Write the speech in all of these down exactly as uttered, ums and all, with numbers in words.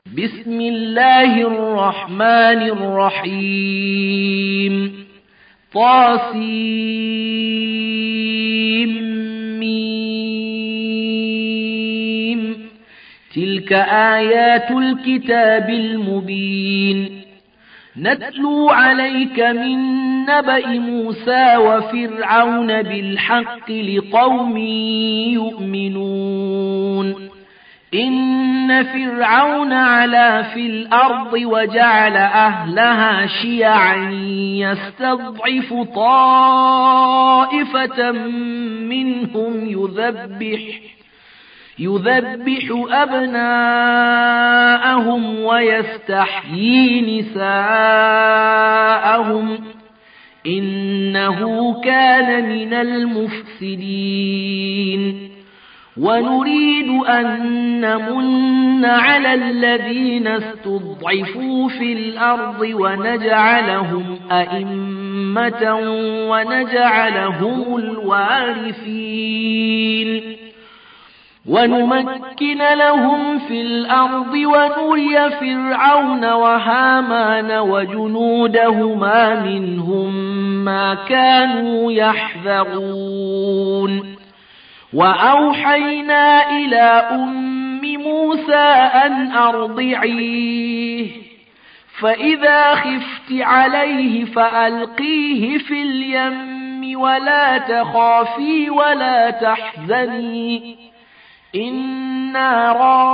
بسم الله الرحمن الرحيم طاسيم تلك آيات الكتاب المبين نتلو عليك من نبأ موسى وفرعون بالحق لقوم يؤمنون إن فرعون علا في الأرض وجعل أهلها شيعا يستضعف طائفة منهم يذبح يذبح أبناءهم ويستحيي نساءهم إنه كان من المفسدين ونريد أن نمن على الذين استضعفوا في الأرض ونجعلهم أئمة ونجعلهم الوارثين ونمكن لهم في الأرض ونري فرعون وهامان وجنودهما منهم ما كانوا يحذرون وأوحينا إلى أم موسى أن أرضعيه فإذا خفت عليه فألقيه في اليم ولا تخافي ولا تحزني إنا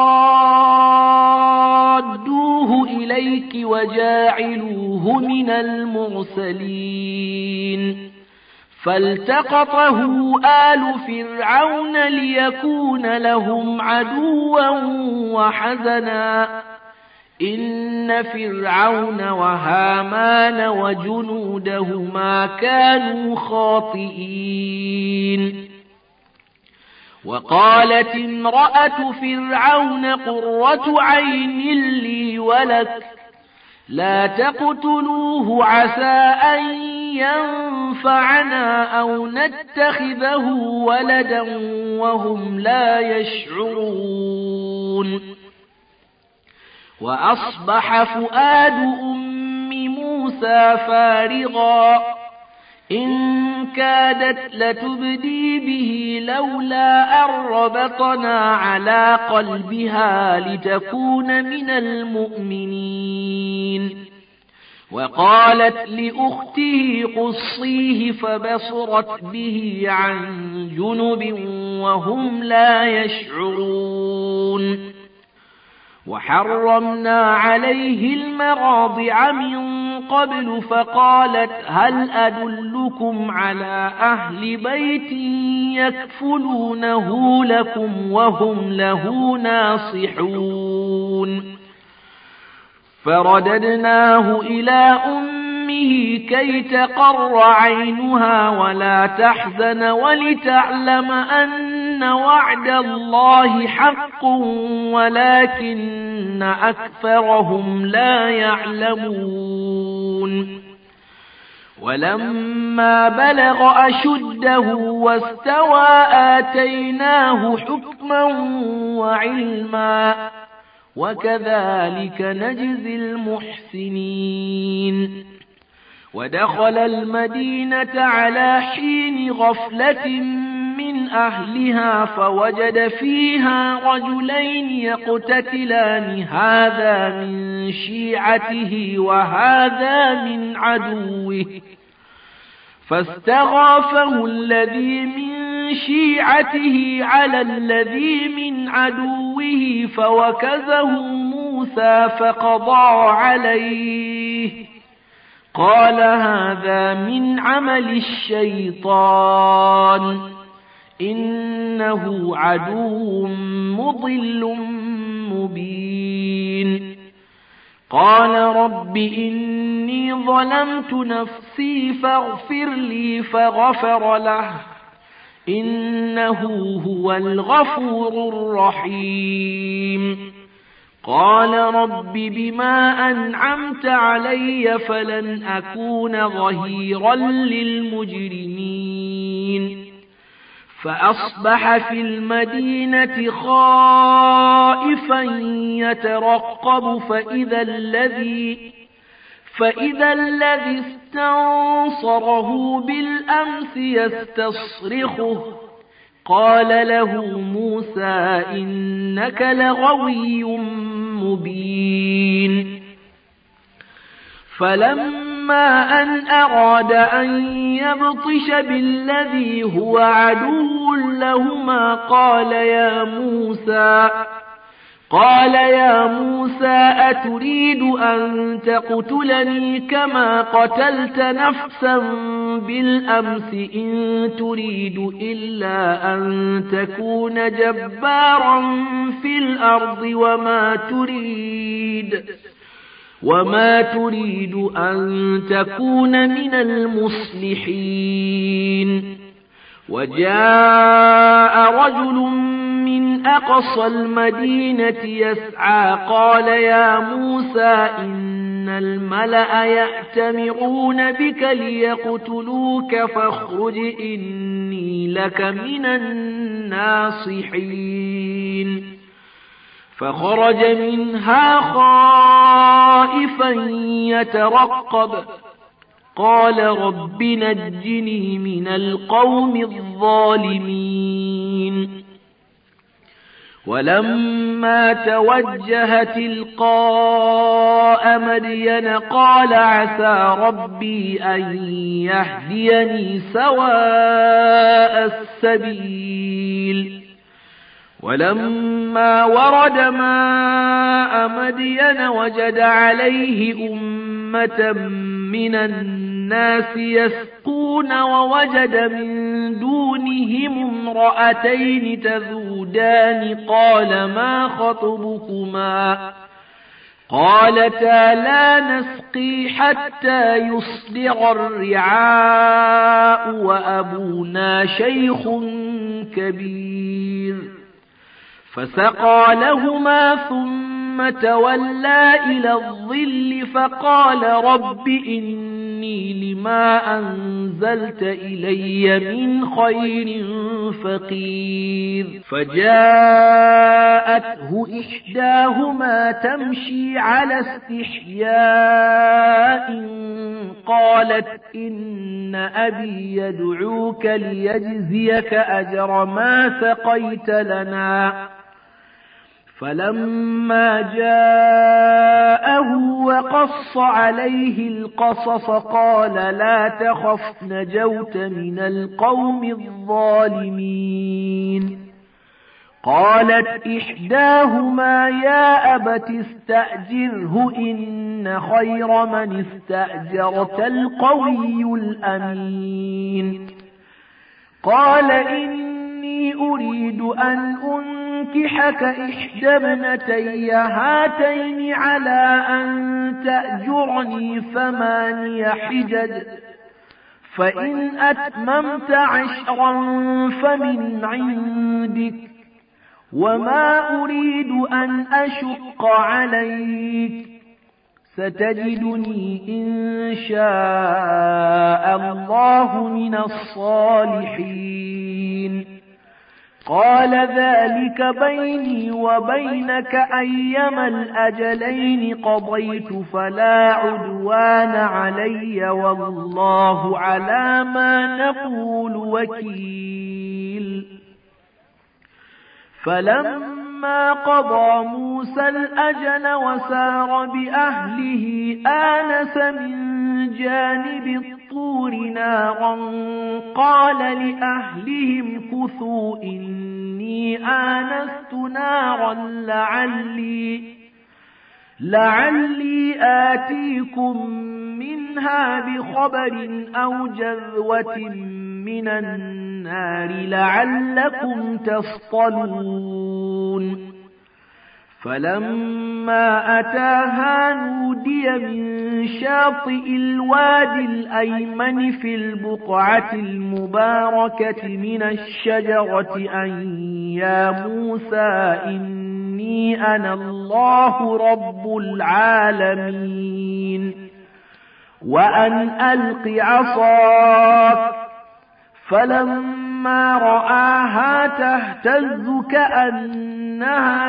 رادوه إليك وجاعلوه من المرسلين فالتقطه آل فرعون ليكون لهم عدوا وحزنا إن فرعون وهامان وجنودهما كانوا خاطئين وقالت امرأة فرعون قرة عين لي ولك لا تقتلوه عسى أن ينفعنا أو نتخذه ولدا وهم لا يشعرون وأصبح فؤاد أم موسى فارغا إن كادت لتبدي به لولا أن ربطنا على قلبها لتكون من المؤمنين وقالت لأخته قصيه فبصرت به عن جنب وهم لا يشعرون وحرمنا عليه المراضع من قبل فقالت هل أدلكم على أهل بيت يكفلونه لكم وهم له ناصحون فرددناه إلى أمه كي تقر عينها ولا تحزن ولتعلم أن وعد الله حق ولكن أكثرهم لا يعلمون ولما بلغ أشده واستوى آتيناه حكما وعلما وكذلك نجزي المحسنين ودخل المدينة على حين غفلة من أهلها فوجد فيها رجلين يقتتلان هذا من شيعته وهذا من عدوه فاستغاثه الذي من شيعته على الذي من عدوه فوكزه موسى فقضى عليه قال هذا من عمل الشيطان إنه عدو مضل مبين قال رب إني ظلمت نفسي فاغفر لي فغفر له إنه هو الغفور الرحيم قال رب بما أنعمت علي فلن أكون ظهيرا للمجرمين فأصبح في المدينة خائفا يترقب فإذا الذي فإذا الذي استنصره بالأمس يستصرخه قال له موسى إنك لغوي مبين. فلما أن أراد أن يبطش بالذي هو عدو لهما قال يا موسى قال يا موسى أتريد أن تقتلني كما قتلت نفسا بالأمس إن تريد إلا أن تكون جبارا في الأرض وما تريد وما تريد أن تكون من المصلحين. وجاء رجل من أقصى المدينة يسعى قال يا موسى إن الملأ يأتمرون بك ليقتلوك فاخرج إني لك من الناصحين. فخرج منها خائفا يترقب قال رب نجني من القوم الظالمين. ولما توجه تلقاء مدين قال عسى ربي أن يهديني سواء السبيل. ولما ورد ماء مدين وجد عليه أمة من الناس يسقون ووجد من دونهم امرأتين تذودان قال ما خطبكما قالتا لا نسقي حتى يصدر الرعاء وأبونا شيخ كبير. فسقى لهما ثم تولى إلى الظل فقال رب إني لما أنزلت إلي من خير فقير. فجاءته إحداهما تمشي على استحياء قالت إن أبي يدعوك ليجزيك أجر ما سقيت لنا. فلما جاءه وقص عليه القصص قال لا تخف نجوت من القوم الظالمين. قالت إحداهما يا أبت استأجره إن خير من استأجرت القوي الأمين. قال إني أريد أن أنكحك إحدى ابنتي هاتين على أن تأجرني ثماني حجج فإن أتممت عشرا فمن عندك وما أريد أن أشق عليك ستجدني إن شاء الله من الصالحين. قال ذلك بيني وبينك أيما الأجلين قضيت فلا عدوان علي والله على ما نقول وكيل. فلما قضى موسى الأجل وسار بأهله آنس من جانب الطور نارا قال لأهلهم كثوا إني آنست نارا لعلي, لعلي آتيكم منها بخبر أو جذوة من النار لعلكم تصطلون. فلما أتاها نودي من شاطئ الوادي الأيمن في البقعة المباركة من الشجرة أن يا موسى إني أنا الله رب العالمين وأن ألق عصاك. فلما فلما رآها تهتز كأنها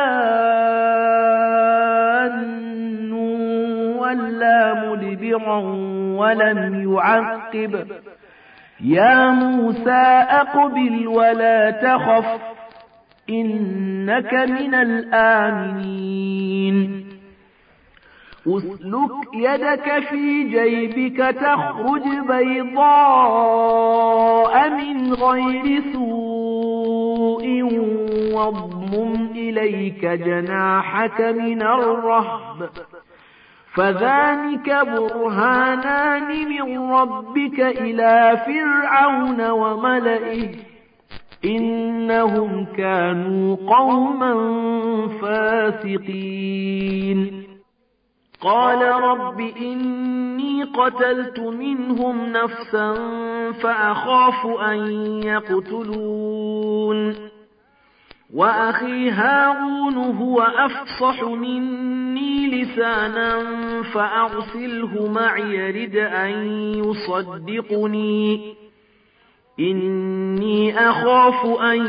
جان ولا مدبرا ولم يعقب يا موسى أقبل ولا تخف إنك من الآمنين أسلك يدك في جيبك تخرج بيضاء من غير سوء واضمم إليك جناحك من الرهب فذلك برهانان من ربك إلى فرعون وملئه إنهم كانوا قوما فاسقين قال رب إني قتلت منهم نفسا فأخاف أن يقتلون وأخي هارون هو أفصح مني لسانا فأرسله معي يرد أن يصدقني إني أخاف أن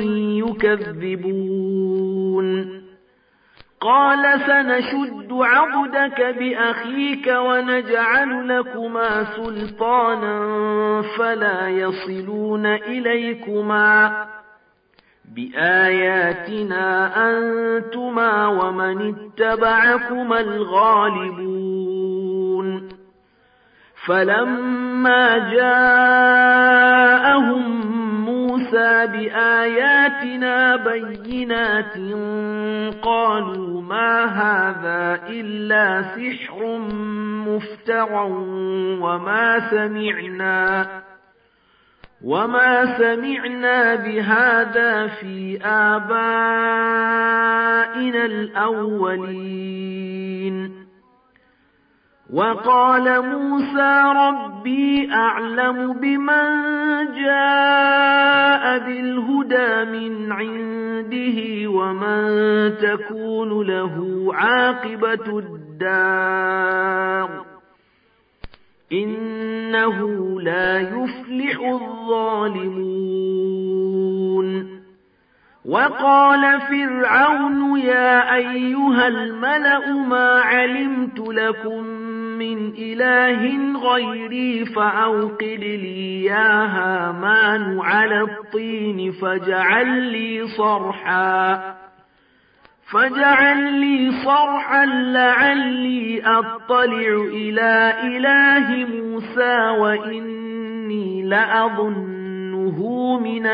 يكذبون قال سنشد عضدك بأخيك ونجعل لكما سلطانا فلا يصلون إليكما بآياتنا أنتما ومن اتبعكما الغالبون فلما جاءهم موسى بآياتنا بينات قالوا ما هذا إلا سحر مفترى وما سمعنا وما سمعنا بهذا في آبائنا الأولين وقال موسى ربي أعلم بمن جاء بالهدى من عنده ومن تكون له عاقبة الدار إنه لا يفلح الظالمون وقال فرعون يا أيها الملأ ما علمت لكم من إله غيري فأوقد لي يا هامان على الطين فاجعل لي صرحا فاجعل لي صرحا لعلي أطلع إلى إله موسى وإني لأظنه من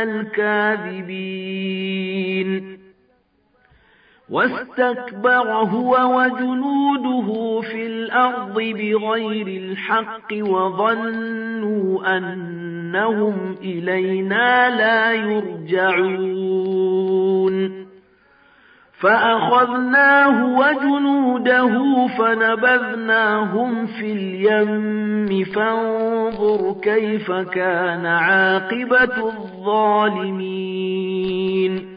الكاذبين واستكبر هو وجنوده في الأرض بغير الحق وظنوا أنهم إلينا لا يرجعون فأخذناه وجنوده فنبذناهم في اليم فانظر كيف كان عاقبة الظالمين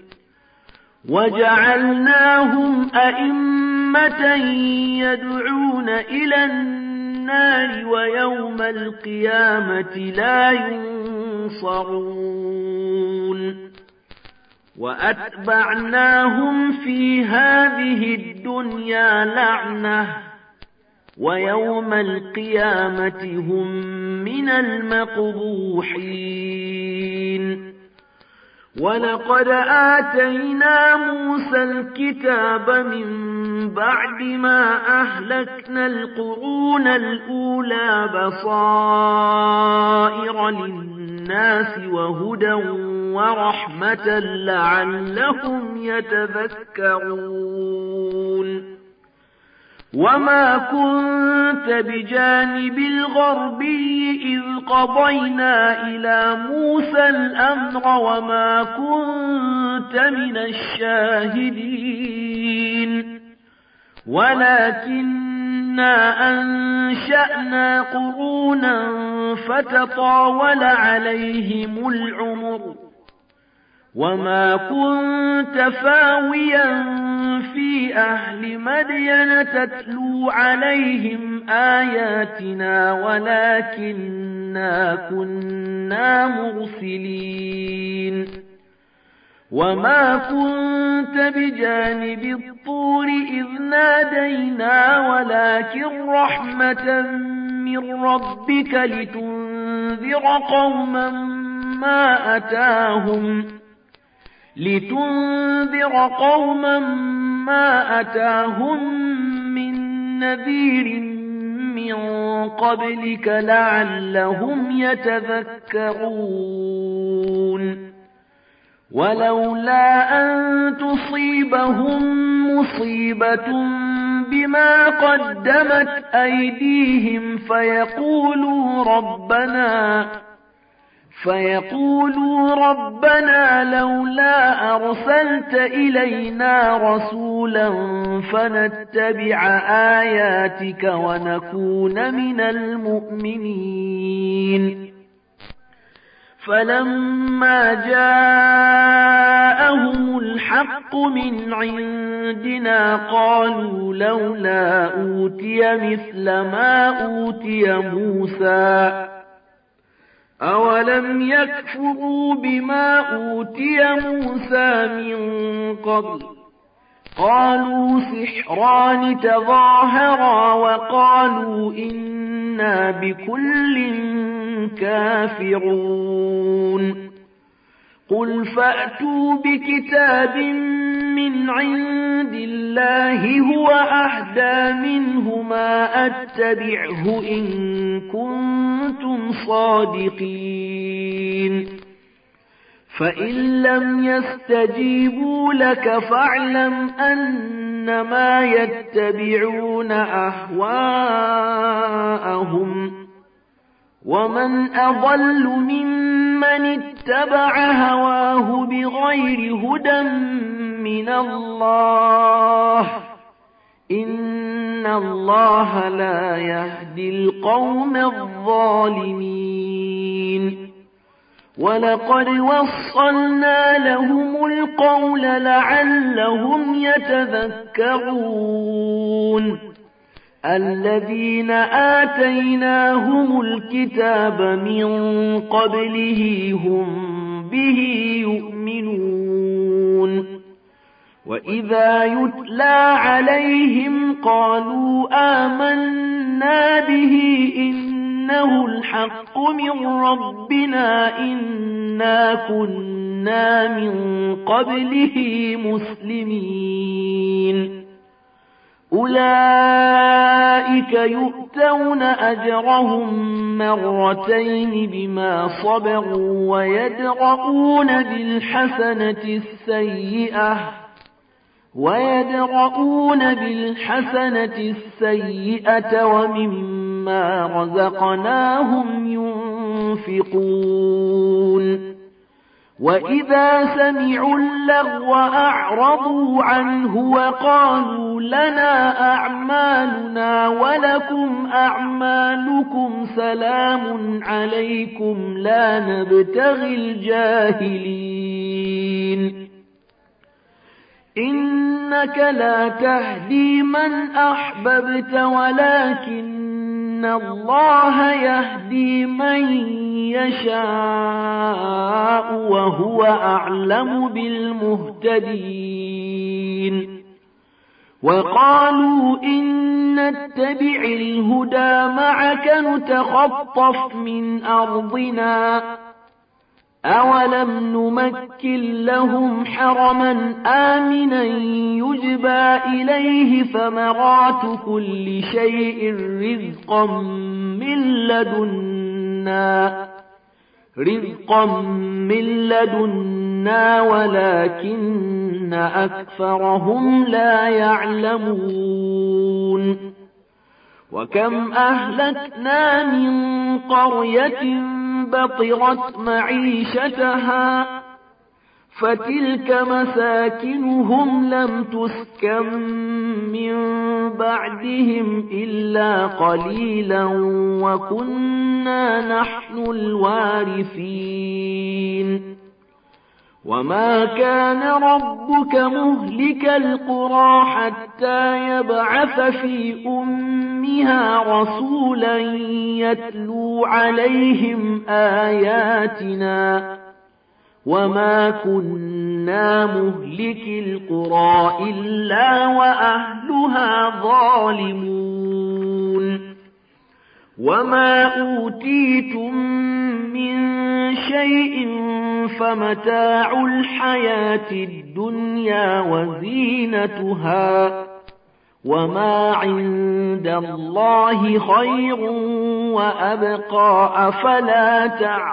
وجعلناهم أئمة يدعون إلى النار ويوم القيامة لا ينصرون وأتبعناهم في هذه الدنيا لعنة ويوم القيامة هم من المقبوحين ولقد آتينا موسى الكتاب من بعد ما أهلكنا القرون الأولى بصائر للناس وهدى ورحمة لعلهم يتذكرون وما كنت بجانب الغربي إذ قضينا إلى موسى الأمر وما كنت من الشاهدين ولكننا أنشأنا قرونا فتطاول عليهم العمر وما كنت ثاويا في في أهل مدين تتلو عليهم آياتنا ولكننا كنا مرسلين وما كنت بجانب الطور إذ نادينا ولكن رحمة من ربك لتنذر قوما ما أتاهم لتنذر قوما ما أتاهم من نذير من قبلك لعلهم يتذكرون ولولا أن تصيبهم مصيبة بما قدمت أيديهم فيقولوا ربنا فيقولوا ربنا لولا أرسلت إلينا رسولا فنتبع آياتك ونكون من المؤمنين فلما جاءهم الحق من عندنا قالوا لولا أوتي مثل ما أوتي موسى أولم يكفروا بما أوتي موسى من قبل قالوا سحران تظاهرا وقالوا إنا بكل كافرون قل فأتوا بكتاب من عند الله هو أهدى منهما أتبعه إن كنتم صادقين فإن لم يستجيبوا لك فاعلم أنما يتبعون أهواءهم ومن أضل ممن اتبع هواه بغير هدى من الله إن الله لا يهدي القوم الظالمين ولقد وصلنا لهم القول لعلهم يتذكرون الذين آتيناهم الكتاب من قبله هم به يؤمنون وإذا يتلى عليهم قالوا آمنا به إنه الحق من ربنا إنا كنا من قبله مسلمين أولئك يؤتون أجرهم مرتين بما صبروا ويدرؤون بالحسنة السيئة ويدرؤون بالحسنة السيئة ومما رزقناهم ينفقون وإذا سمعوا اللغو أعرضوا عنه وقالوا لنا أعمالنا ولكم أعمالكم سلام عليكم لا نبتغي الجاهلين إنك لا تهدي من أحببت ولكن الله يهدي من يشاء وهو أعلم بالمهتدين وقالوا إن نتبع الهدى معك نتخطف من أرضنا أولم نمكن لهم حرما آمنا يجبى إليه ثمرات كل شيء رزقا من لدنا رزقا من لدنا ولكن أكثرهم لا يعلمون وكم أهلكنا من قرية بطرت معيشتها فتلك مساكنهم لم تسكن من بعدهم إلا قليلا وكنا نحن الوارثين وما كان ربك مهلك القرى حتى يبعث في أمها رسولا يتلو عليهم آياتنا وما كنا مهلك القرى إلا وأهلها ظالمون وما أوتيتم من شيء فمتاع الحياة الدنيا وزينتها وما عند الله خير وأبقى أفلا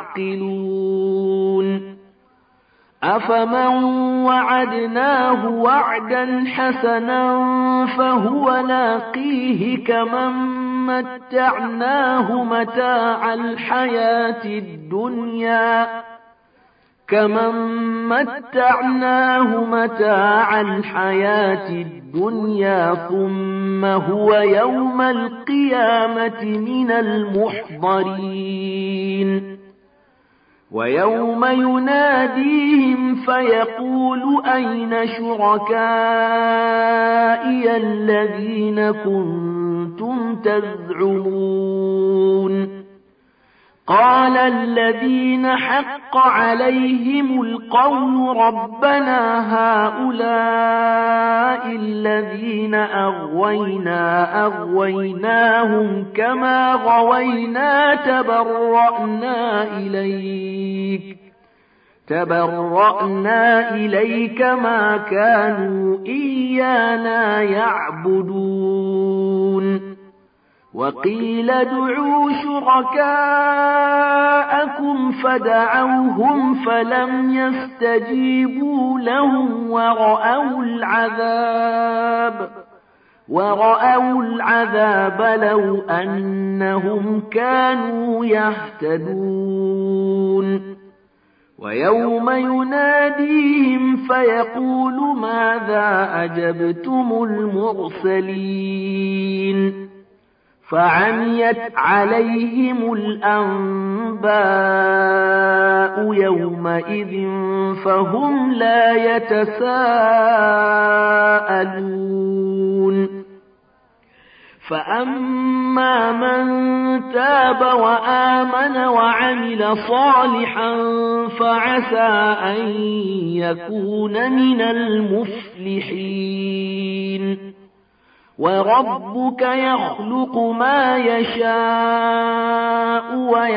تعقلون أفمن وعدناه وعدا حسنا فهو لاقيه كمن متعناه متاع الحياة الدنيا كمن متعناه متاع الحياة الدنيا ثم هو يوم القيامة من المحضرين ويوم يناديهم فيقول أين شركائي الذين كنتم تزعمون قال الذين حق عليهم القول ربنا هؤلاء الذين أغوينا أغويناهم كما غوينا تبرأنا إليك تبرأنا إليك ما كانوا إيانا يعبدون وقيل ادعوا شركاءكم فدعوهم فلم يستجيبوا لهم ورأوا العذاب ورأوا العذاب لو أنهم كانوا يهتدون ويوم يناديهم فيقول ماذا أجبتم المرسلين فعميت عليهم الأنباء يومئذ فهم لا يتساءلون فأما من تاب وآمن وعمل صالحا فعسى أن يكون من المفلحين وربك يخلق ما يشاء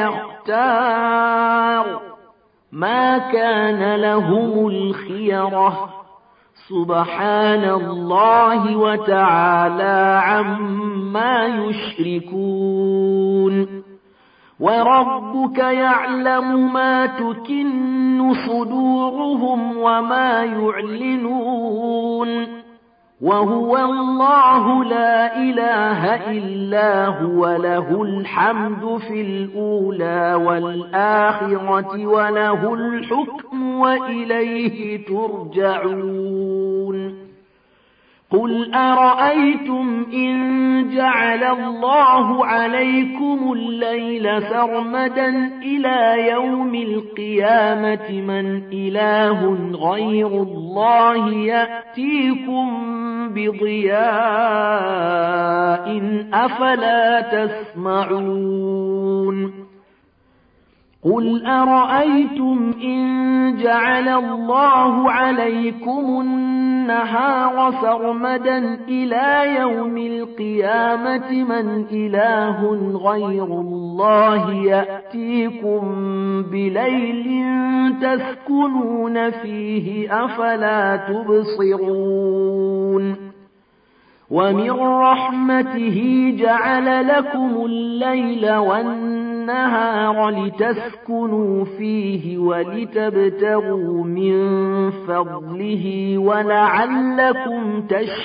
ويختار ما كان لهم الخيرة سبحان الله وتعالى عما يشركون وربك يعلم ما تكن صدورهم وما يعلنون وهو الله لا إله إلا هو له الحمد في الأولى والآخرة وله الحكم وإليه ترجعون قل أرأيتم إن جعل الله عليكم الليل سرمدا إلى يوم القيامة من إله غير الله يأتيكم بضياء أفلا تسمعون قل أرأيتم إن جعل الله عليكم النهار سرمدا إلى يوم القيامة من إله غير الله يأتيكم بليل تسكنون فيه أفلا تبصرون ومن رحمته جعل لكم الليل والنهار لتسكنوا فيه ولتبتغوا من فضله ولعلكم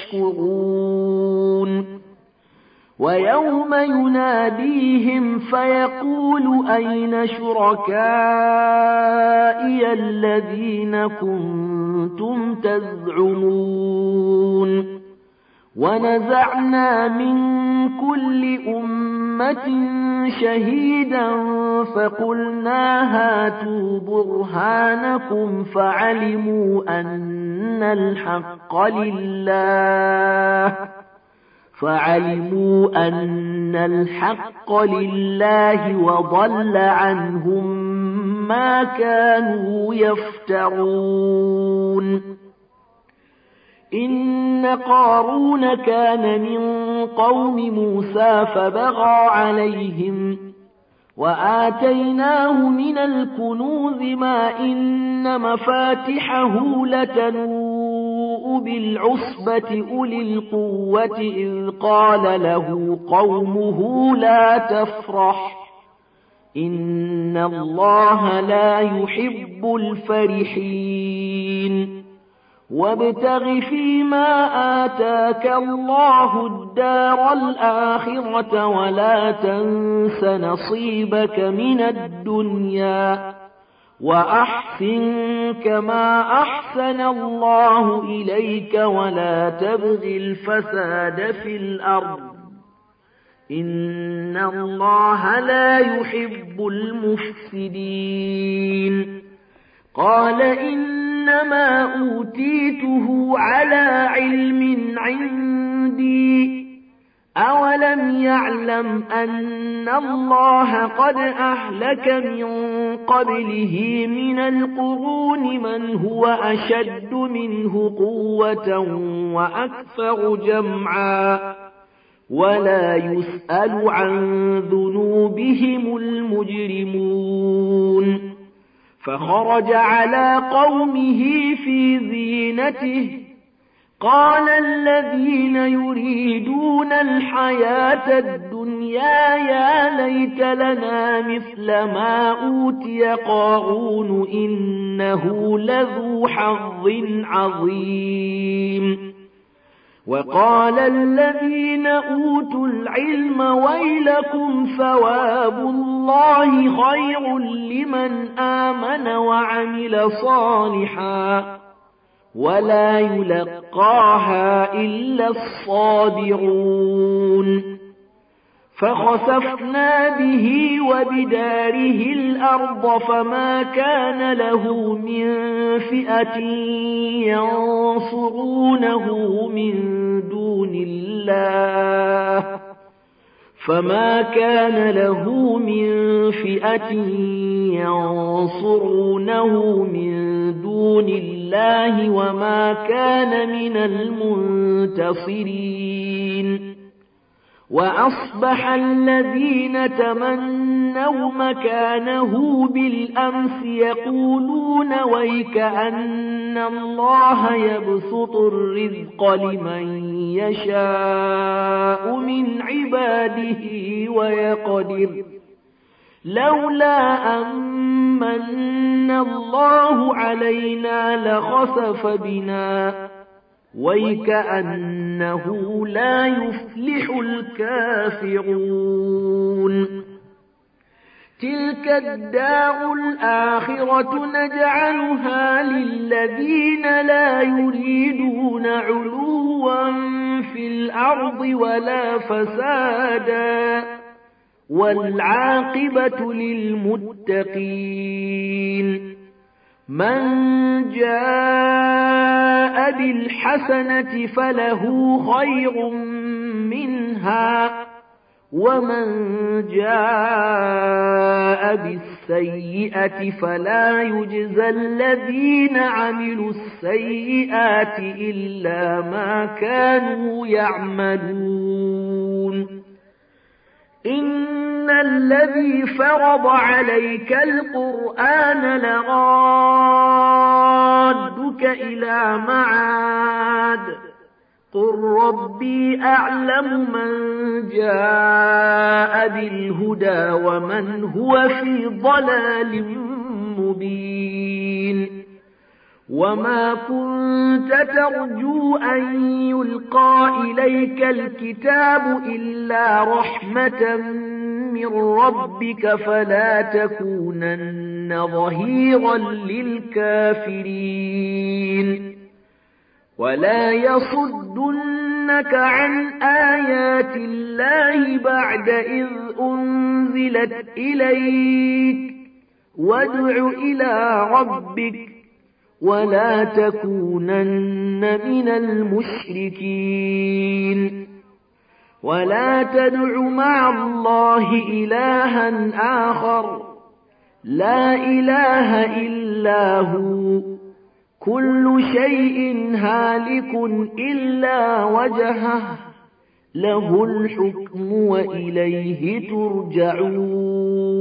تشكرون ويوم يناديهم فيقول أين شركائي الذين كنتم تزعمون ونزعنا من كل أمة شهيدا فقلنا هاتوا برهانكم فعلموا أن الحق لله فعلموا أن الحق لله وضل عنهم ما كانوا يفترون إن قارون كان من قوم موسى فبغى عليهم وآتيناه من الكنوز ما إن مفاتحه لتنوء بالعصبة أولي القوة إذ قال له قومه لا تفرح إن الله لا يحب الفرحين وابتغ فيما آتاك الله الدار الآخرة ولا تنس نصيبك من الدنيا وأحسن كما أحسن الله إليك ولا تبغ الفساد في الأرض إن الله لا يحب المفسدين قال إنما أوتيته على علم عندي أولم يعلم أن الله قد أهلك من قبله من القرون من هو أشد منه قوة وأكثر جمعا ولا يسأل عن ذنوبهم المجرمون فخرج على قومه في زينته قال الذين يريدون الحياة الدنيا يا ليت لنا مثل ما أوتي قارون إنه لذو حظ عظيم وقال الذين أوتوا العلم ويلكم ثواب الله خير لمن آمن وعمل صالحا ولا يلقاها إلا الصابرون فخسفنا به وبداره الأرض فما كان له من فئة ينصرونه من دون الله فما كان له من فئة ينصرونه من دون الله وما كان من المنتصرين وأصبح الذين تمنوا مكانه بالأمس يقولون ويك أن الله يبسط الرزق لمن يشاء من عباده ويقدر لولا أمن الله علينا لخسف بنا ويكأنه لا يفلح الكافرون تلك الدار الآخرة نجعلها للذين لا يريدون علوا في الأرض ولا فسادا والعاقبة للمتقين من جاء بالحسنة فله خير منها ومن جاء بالسيئة فلا يجزى الذين عملوا السيئات إلا ما كانوا يعملون إن الذي فرض عليك القرآن لرادك إلى معاد قل ربي أعلم من جاء بالهدى ومن هو في ضلال مبين وما كنت ترجو أن يلقى إليك الكتاب إلا رحمة من ربك فلا تكونن ظهيرا للكافرين ولا يصدن يسألونك عن آيات الله بعد إذ أنزلت إليك وادع إلى ربك ولا تكونن من المشركين ولا تدع مع الله إلها آخر لا إله إلا هو كل شيء هالك إلا وجهه له الحكم وإليه ترجعون